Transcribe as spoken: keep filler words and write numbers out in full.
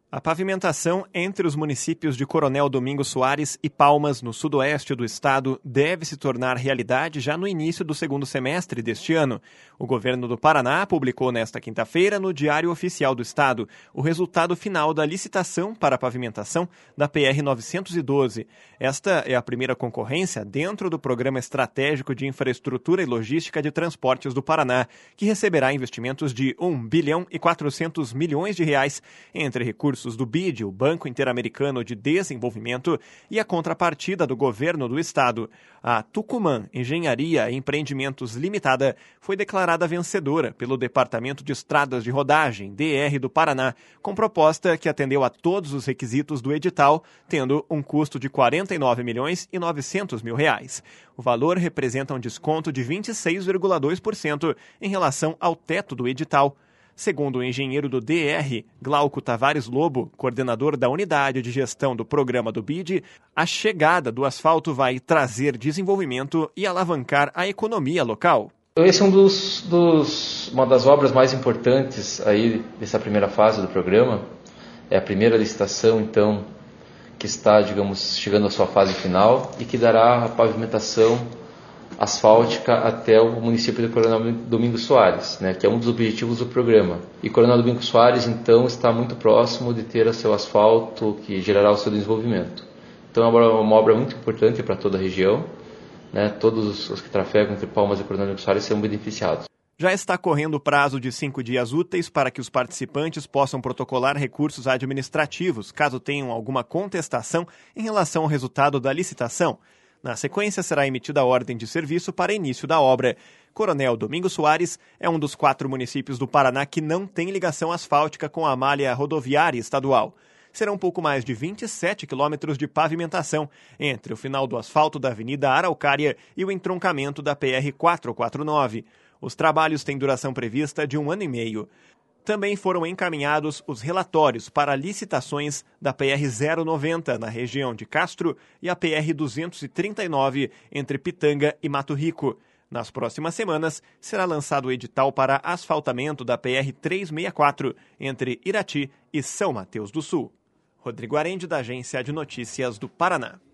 A pavimentação entre os municípios de Coronel Domingos Soares e Palmas, no sudoeste do estado, deve se tornar realidade já no início do segundo semestre deste ano. O governo do Paraná publicou nesta quinta-feira, no Diário Oficial do Estado, o resultado final da licitação para a pavimentação da P R novecentos e doze. Esta é a primeira concorrência dentro do Programa Estratégico de Infraestrutura e Logística de Transportes do Paraná, que receberá investimentos de um bilhão e quatrocentos milhões de reais entre recursos do B I D, o Banco Interamericano de Desenvolvimento, e a contrapartida do governo do estado. A Tucumã Engenharia e Empreendimentos Limitada foi declarada vencedora pelo Departamento de Estradas de Rodagem, D R do Paraná, com proposta que atendeu a todos os requisitos do edital, tendo um custo de quarenta e nove milhões e novecentos mil reais. O valor representa um desconto de vinte e seis vírgula dois por cento em relação ao teto do edital. Segundo o engenheiro do D R, Glauco Tavares Lobo, coordenador da unidade de gestão do programa do B I D, a chegada do asfalto vai trazer desenvolvimento e alavancar a economia local. Esse é um dos, dos, uma das obras mais importantes aí dessa primeira fase do programa. É a primeira licitação, então, que está, digamos, chegando à sua fase final e que dará a pavimentação asfáltica até o município de Coronel Domingos Soares, né, que é um dos objetivos do programa. E Coronel Domingos Soares, então, está muito próximo de ter o seu asfalto que gerará o seu desenvolvimento. Então é uma, uma obra muito importante para toda a região, né, todos os que trafegam entre Palmas e Coronel Domingos Soares serão beneficiados. Já está correndo o prazo de cinco dias úteis para que os participantes possam protocolar recursos administrativos, caso tenham alguma contestação em relação ao resultado da licitação. Na sequência, será emitida a ordem de serviço para início da obra. Coronel Domingos Soares é um dos quatro municípios do Paraná que não tem ligação asfáltica com a malha rodoviária estadual. Serão um pouco mais de vinte e sete quilômetros de pavimentação entre o final do asfalto da Avenida Araucária e o entroncamento da P R quatrocentos e quarenta e nove. Os trabalhos têm duração prevista de um ano e meio. Também foram encaminhados os relatórios para licitações da P R zero noventa, na região de Castro, e a P R duzentos e trinta e nove, entre Pitanga e Mato Rico. Nas próximas semanas, será lançado o edital para asfaltamento da P R trezentos e sessenta e quatro, entre Irati e São Mateus do Sul. Rodrigo Arende, da Agência de Notícias do Paraná.